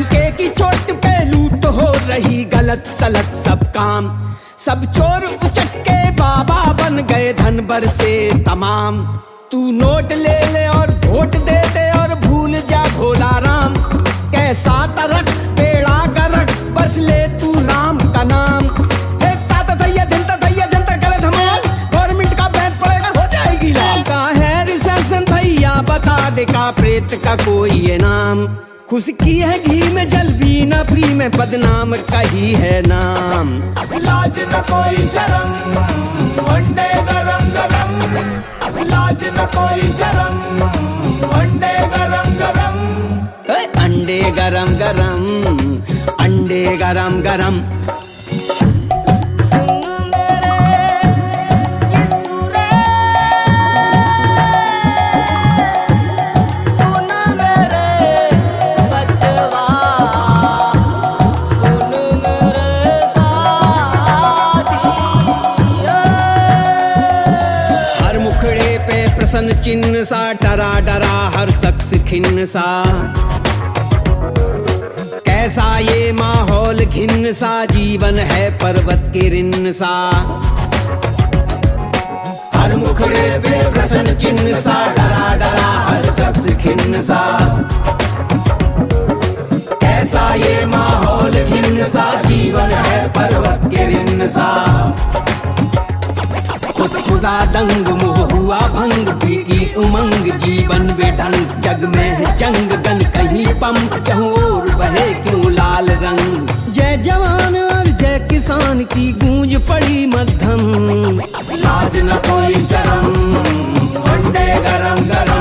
डंके की चोट पे लूट हो रही गलत सलत सब काम। सब चोर उचट के बाबा बन गए धन बर से तमाम। तू नोट ले ले और वोट दे दे और भूल जा भोला राम। कैसा तरक पेड़ा करक बस ले तू राम का नाम। एकता तथैया जनता तथैया जनता करे धमाल। गवर्नमेंट का बैंक पड़ेगा हो जाएगी लाल। का है रिसेप्शन भैया बता दे का प्रेत का कोई ये नाम। खुश की है घी में जल भी न फ्री में बदनाम का ही है नाम। लाज न कोई शर्म अंडे गरम गरम। लाज न कोई शर्म अंडे गरम गरम। अंडे गरम गरम अंडे गरम गरम। प्रसन्न चिन्ह सा डरा डरा हर शख्स खिन्न सा। कैसा ये माहौल घिन्न सा जीवन है पर्वत के रिन्न सा। हर मुखड़े पे प्रसन्न चिन्ह सा डरा डरा हर शख्स खिन्न सा। कैसा ये माहौल घिन्न सा जीवन है पर्वत के रिन्न सा। खुदा दंग मुह हुआ भंग बीती उमंग जीवन बेढंग। जग में है जंग गन कहीं पंप चहुं ओर बहे क्यों लाल रंग। जय जवान और जय किसान की गूंज पड़ी मध्यम। लाज न कोई शर्म अंडे गरम गरम।